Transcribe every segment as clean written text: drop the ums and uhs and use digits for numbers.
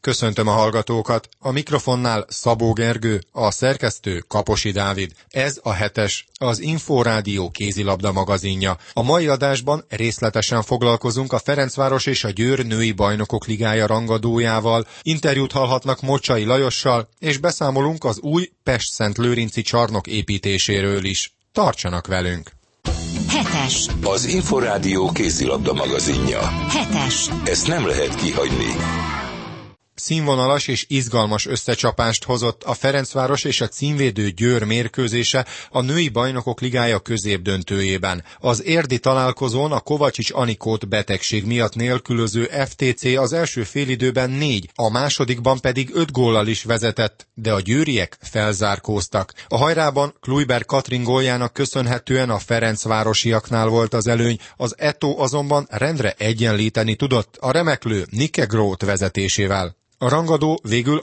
Köszöntöm a hallgatókat, a mikrofonnál Szabó Gergő, a szerkesztő Kaposi Dávid. Ez a hetes, az Inforádió kézilabda magazinja. A mai adásban részletesen foglalkozunk a Ferencváros és a Győr női bajnokok ligája rangadójával, interjút hallhatnak Mocsai Lajossal, és beszámolunk az új Pest-Szentlőrinci csarnok építéséről is. Tartsanak velünk! Hetes. Az Inforádió kézilabda magazinja. Hetes. Ezt nem lehet kihagyni. Színvonalas és izgalmas összecsapást hozott a Ferencváros és a címvédő Győr mérkőzése a női bajnokok ligája középdöntőjében. Az érdi találkozón a Kovacsics Anikót betegség miatt nélkülöző FTC az első félidőben 4, a másodikban pedig 5 góllal is vezetett, de a győriek felzárkóztak. A hajrában Kluiber Katrin góljának köszönhetően a ferencvárosiaknál volt az előny, az Eto azonban rendre egyenlíteni tudott a remeklő Nike Groth vezetésével. A rangadó végül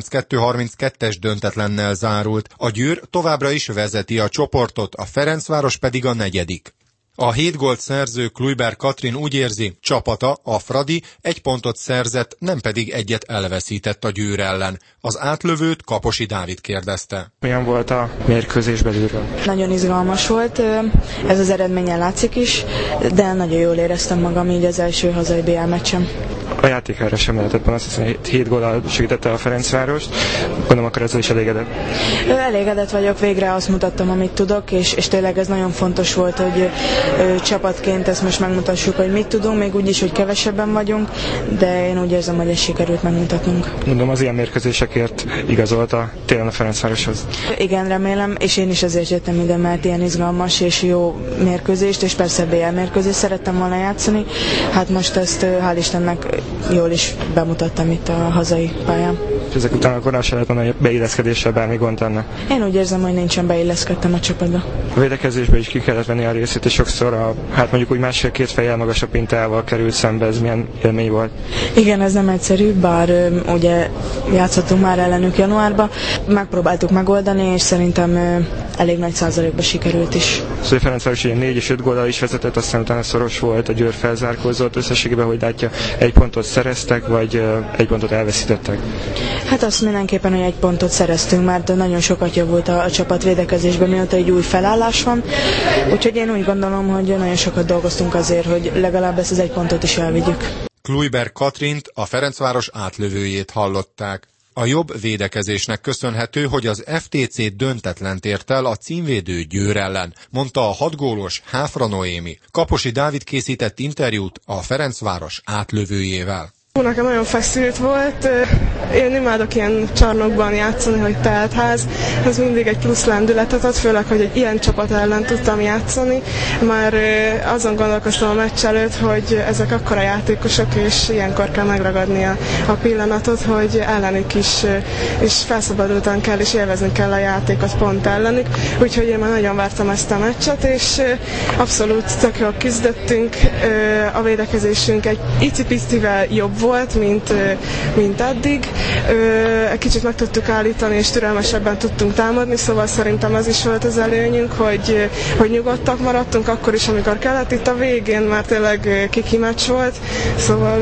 32-32-es döntetlennel zárult. A Győr továbbra is vezeti a csoportot, a Ferencváros pedig a negyedik. A 7 gólt szerző Kluiber Katrin úgy érzi, csapata, a Fradi 1 pontot szerzett, nem pedig egyet elveszített a Győr ellen. Az átlövőt Kaposi Dávid kérdezte. Milyen volt a mérkőzés belülről? Nagyon izgalmas volt, ez az eredményen látszik is, de nagyon jól éreztem magam így az első hazai BL meccsem. A játékára sem lehetett, azt hiszem, 7 góllal segítette a Ferencvárost. Gondolom, akkor ezzel is elégedett. Elégedett vagyok, végre azt mutattam, amit tudok, és tényleg ez nagyon fontos volt, hogy csapatként ezt most megmutassuk, hogy mit tudunk, még úgy is, hogy kevesebben vagyunk, de én úgy érzem, hogy ezt sikerült megmutatnunk. Gondolom, az ilyen mérkőzésekért igazolta télen a Ferencvároshoz. Igen, remélem, és én is ezért jöttem ide, mert ilyen izgalmas és jó mérkőzést, és persze BL mérkőzést szerettem volna játszani. Hát most ezt hál' Istennek jól is bemutattam itt a hazai pályán. Ezek után akkor se lehet mondani, hogy beilleszkedéssel bármi gond lenne. Én úgy érzem, hogy nincsen beilleszkedtem a csapatba. A védekezésben is ki kellett venni a részét, és sokszor mondjuk úgy másfél-két fejjel magasabb pintával került szembe, ez milyen élmény volt? Igen, ez nem egyszerű, bár ugye játszottunk már ellenük januárban. Megpróbáltuk megoldani, és szerintem elég nagy százalékban sikerült is. Szóval Ferencváros ilyen 4 és 5 góllal is vezetett, aztán utána szoros volt, a Győr felzárkózott, összességében, hogy látja, 1 pontot szereztek, vagy 1 pontot elveszítettek? Hát azt mindenképpen, hogy 1 pontot szereztünk, mert nagyon sokat javult a csapat védekezésben, mióta egy új felállás van. Úgyhogy én úgy gondolom, hogy nagyon sokat dolgoztunk azért, hogy legalább ezt az 1 pontot is elvigyük. Kluiber Katrint, a Ferencváros átlövőjét hallották. A jobb védekezésnek köszönhető, hogy az FTC döntetlent ért el a címvédő Győr ellen, mondta a 6 gólos Háfra Noémi. Kaposi Dávid készített interjút a Ferencváros átlövőjével. Nekem nagyon feszült volt. Én imádok ilyen csarnokban játszani, hogy teltház. Ez mindig egy plusz lendületet ad, főleg, hogy egy ilyen csapat ellen tudtam játszani. Már azon gondolkoztam a meccs előtt, hogy ezek akkora játékosok, és ilyenkor kell megragadni a pillanatot, hogy ellenük is felszabadultan kell, és élvezni kell a játékot pont ellenük. Úgyhogy én már nagyon vártam ezt a meccset, és abszolút tök jól küzdöttünk. A védekezésünk egy icipicivel jobb volt, mint eddig. Egy kicsit meg tudtuk állítani, és türelmesebben tudtunk támadni, szóval szerintem ez is volt az előnyünk, hogy nyugodtak maradtunk akkor is, amikor kellett. Itt a végén már tényleg kiki meccs volt, szóval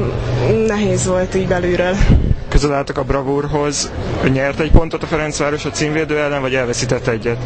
nehéz volt így belülről. Közel álltak a bravúrhoz, nyert 1 pontot a Ferencváros a címvédő ellen, vagy elveszített 1-et?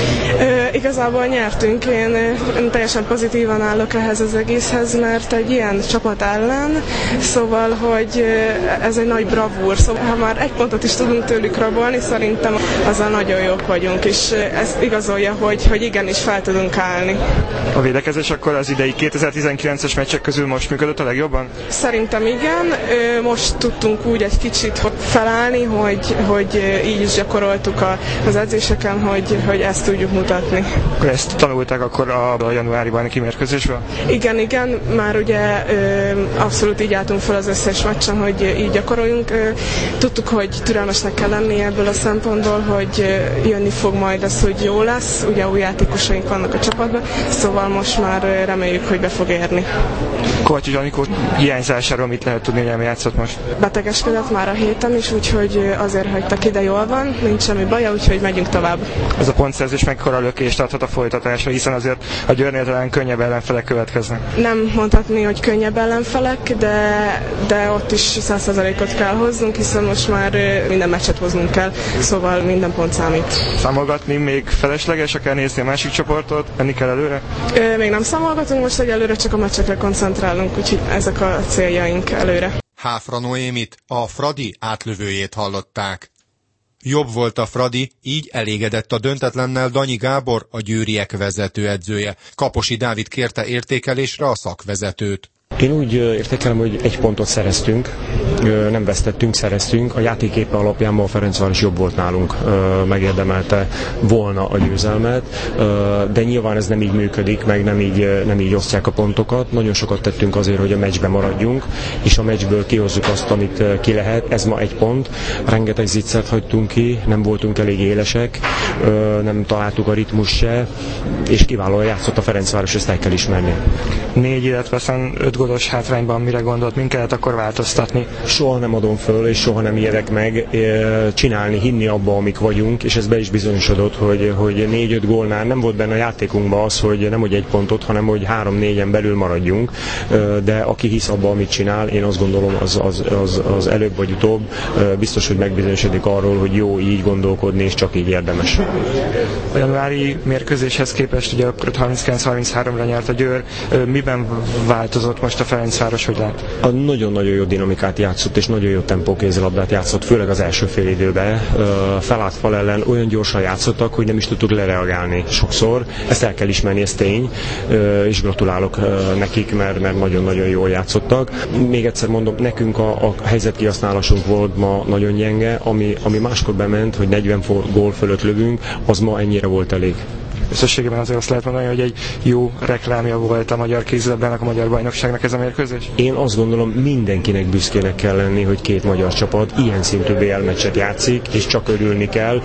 Igazából nyertünk, én teljesen pozitívan állok ehhez az egészhez, mert egy ilyen csapat ellen, szóval, hogy ez egy nagy bravúr, szóval ha már 1 pontot is tudunk tőlük rabolni, szerintem azzal nagyon jók vagyunk, és ez igazolja, hogy igenis fel tudunk állni. A védekezés akkor az idei 2019-es meccsek közül most működött a legjobban? Szerintem igen, most tudtunk úgy egy kicsit felállni, hogy így is gyakoroltuk az edzéseken, hogy ezt tudjuk mutatni. Akkor ezt tanulták akkor a januári bajnoki mérkőzésből? Igen, már ugye abszolút így álltunk fel az összes meccsen, hogy így gyakoroljunk. Tudtuk, hogy türelmesnek kell lenni ebből a szempontból, hogy jönni fog majd az, hogy jó lesz, ugye új játékosaink vannak a csapatban, szóval most már reméljük, hogy be fog érni. Kovács Anikó hiányzásáról mit lehet tudni, hogy nem játszott most? Betegeskedett már a héten is, úgyhogy azért hagytak ide, jól van, nincs semmi baja, úgyhogy megyünk tovább. Ez a pontszerzés mekkora lökést adhat a folytatásra, hiszen azért a Győrnél talán könnyebb ellenfelek következnek. Nem mondhatni, hogy könnyebb ellenfelek, de ott is 100%-ot kell hoznunk, hiszen most már minden meccset hoznunk kell, szóval minden pont számít. Számolgatni még felesleges, akár nézni a másik csoportot, menni kell előre? Még nem számolgatunk most egyelőre, csak a meccsekre koncentrálunk, úgyhogy ezek a céljaink előre. Háfra Noémit, a Fradi átlövőjét hallották. Jobb volt a Fradi, így elégedett a döntetlennel Danyi Gábor, a győriek vezetőedzője. Kaposi Dávid kérte értékelésre a szakvezetőt. Én úgy értékelem, hogy 1 pontot szereztünk, nem vesztettünk, szereztünk. A játéképe alapján ma a Ferencváros jobb volt nálunk, megérdemelte volna a győzelmet, de nyilván ez nem így működik, meg nem így osztják a pontokat. Nagyon sokat tettünk azért, hogy a meccsben maradjunk, és a meccsből kihozzuk azt, amit ki lehet. Ez ma 1 pont. Rengeteg ziccert hagytunk ki, nem voltunk elég élesek, nem találtuk a ritmus se, és kiválóan játszott a Ferencváros, ezt el kell ismerni. 4, illetve 5 gólos hátrányban mire gondolt, min kellett akkor változtatni? Soha nem adom föl, és soha nem ijedek meg csinálni, hinni abba, amik vagyunk, és ez be is bizonyosodott, hogy 4-5 gólnál nem volt benne a játékunkban az, hogy nem hogy 1 pontot, hanem hogy 3-4-en belül maradjunk, de aki hisz abba, amit csinál, én azt gondolom, az előbb vagy utóbb biztos, hogy megbizonyosodik arról, hogy jó így gondolkodni, és csak így érdemes. A januári mérkőzéshez képest ugye 39-33-ra nyert a Győr, miben változott most a Ferencváros, hogy lát? Nagyon-nagyon jó dinamikát játszott, és nagyon jó tempókézilabdát játszott, főleg az első fél időben. Felállt fal ellen olyan gyorsan játszottak, hogy nem is tudtuk lereagálni sokszor. Ezt el kell ismerni, ez tény, és gratulálok nekik, mert nagyon-nagyon jól játszottak. Még egyszer mondom, nekünk a helyzetkihasználásunk volt ma nagyon gyenge, ami máskor bement, hogy 40 gól fölött lövünk, az ma ennyire volt elég. Összességében azért azt lehet mondani, hogy egy jó reklámja volt a magyar kézilabdának, a magyar bajnokságnak ez a mérkőzés? Én azt gondolom, mindenkinek büszkének kell lenni, hogy 2 magyar csapat ilyen szintű BL meccset játszik, és csak örülni kell,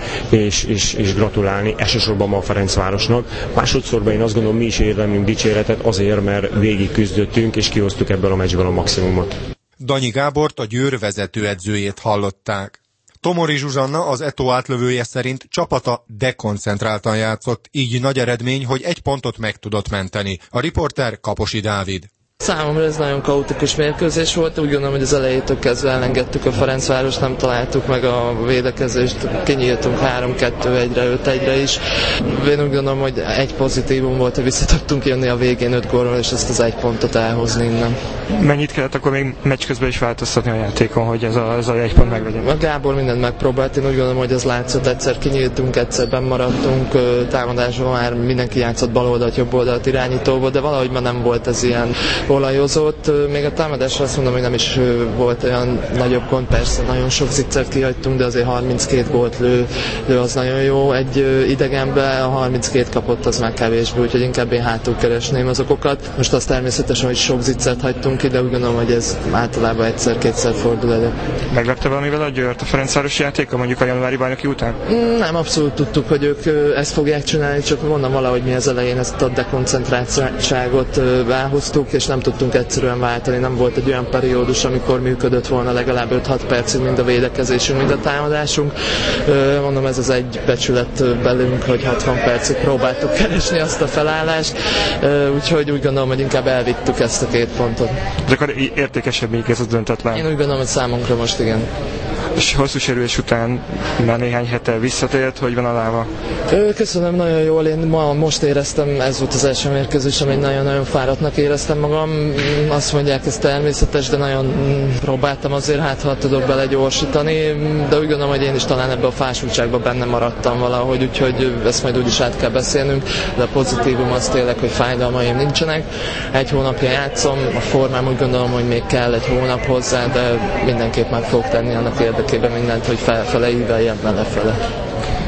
és gratulálni, elsősorban ma a Ferencvárosnak. Másodszorban én azt gondolom, mi is érdemlünk dicséretet azért, mert végig küzdöttünk, és kihoztuk ebből a meccsből a maximumot. Danyi Gábort, a Győr vezetőedzőjét hallották. Tomori Zsuzsanna, az Eto átlövője szerint csapata dekoncentráltan játszott, így nagy eredmény, hogy 1 pontot meg tudott menteni. A riporter Kaposi Dávid. Számomra ez nagyon kaotikus mérkőzés volt, úgy gondolom, hogy az elejétől kezdve elengedtük a Ferencvárost, nem találtuk meg a védekezést, kinyíltunk 3-2-1-re, 5-1-re is. Én úgy gondolom, hogy egy pozitívum volt, hogy vissza tudtunk jönni a végén 5 gólról, és ezt az 1 pontot elhozni innen. Mennyit kellett akkor még meccs közben is változtatni a játékon, hogy ez a 1 pont meglegyen? A Gábor mindent megpróbált, én úgy gondolom, hogy ez látszott, egyszer kinyíltunk, egyszer benn maradtunk, támadásban már mindenki játszott bal oldalt, jobb oldalt irányítóból, de valahogy ma nem volt ez ilyen olajozott, még a támadásra azt mondom, hogy nem is volt olyan nagyobb gond, persze nagyon sok ziccert kihagytunk, de azért 32 gólt lő az nagyon jó egy idegenbe, a 32 kapott az már kevésbé, úgyhogy inkább én hátul keresném az okokat. Most az természetesen, hogy sok ziccert hagytunk ki, de úgy gondolom, hogy ez általában egyszer-kétszer fordul elő. Meglepte valamivel a Győrt a Ferencváros játéka, mondjuk a januári bajnoki után? Nem, abszolút tudtuk, hogy ők ezt fogják csinálni, csak mondom valahogy mi az elején ezt a dekoncentráltságot elhoztuk, és nem tudtunk egyszerűen váltani, nem volt egy olyan periódus, amikor működött volna legalább 5-6 percig mind a védekezésünk, mind a támadásunk. Mondom, ez az egy becsület belünk, hogy 60 percig próbáltuk keresni azt a felállást, úgyhogy úgy gondolom, hogy inkább elvittük ezt a 2 pontot. De akkor értékesebb még ez a döntetlen? Én úgy gondolom, hogy számunkra most igen. És hosszú sérülés után már néhány hete visszatért, hogy van a lába? Köszönöm, nagyon jól, én most éreztem, ez volt az első mérkőzésem, hogy nagyon-nagyon fáradtnak éreztem magam. Azt mondják, ez természetes, de nagyon próbáltam azért, ha tudok belegyorsítani, de úgy gondolom, hogy én is talán ebbe a fásultságba benne maradtam valahogy, úgyhogy ezt majd úgyis át kell beszélnünk, de a pozitívum az tényleg, hogy fájdalmaim nincsenek. 1 hónapja játszom, a formám úgy gondolom, hogy még kell 1 hónap hozzá, de mindenképp meg fogok tenni annak érdekében mindent, hogy felfele íveljen lefele.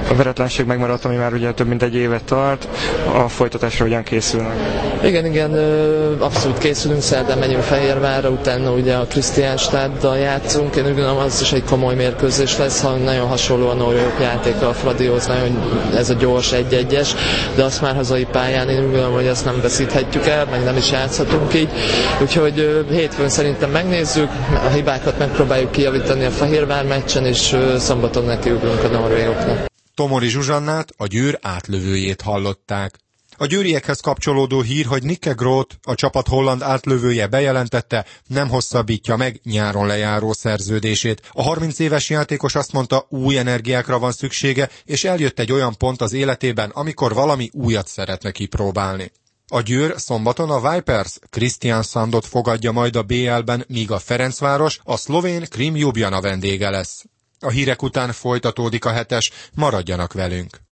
A veretlenség megmaradt, ami már ugye több mint egy évet tart. A folytatásra hogyan készülnek? Igen, abszolút készülünk, szerdán megyünk Fehérvárra, utána ugye a Krisztiánstádttal játszunk. Én úgy gondolom, az is egy komoly mérkőzés lesz, ha nagyon hasonlóan olyan játéka a Fradihoz, nagyon ez a gyors 1-1-es, de azt már hazai pályán én úgy gondolom, hogy ezt nem veszíthetjük el, meg nem is játszhatunk így. Úgyhogy hétfőn szerintem megnézzük, a hibákat megpróbáljuk kijavítani a Fehérvár meccsen, és szombaton nekiugrunk a norvégoknak. Tomori Zsuzsannát, a Győr átlövőjét hallották. A győriekhez kapcsolódó hír, hogy Nikke Groth, a csapat holland átlövője bejelentette, nem hosszabbítja meg nyáron lejáró szerződését. A 30 éves játékos azt mondta, új energiákra van szüksége, és eljött egy olyan pont az életében, amikor valami újat szeretne kipróbálni. A Győr szombaton a Vipers Kristiansandot fogadja majd a BL-ben, míg a Ferencváros a szlovén Krim Ljubljana vendége lesz. A hírek után folytatódik a hetes, maradjanak velünk!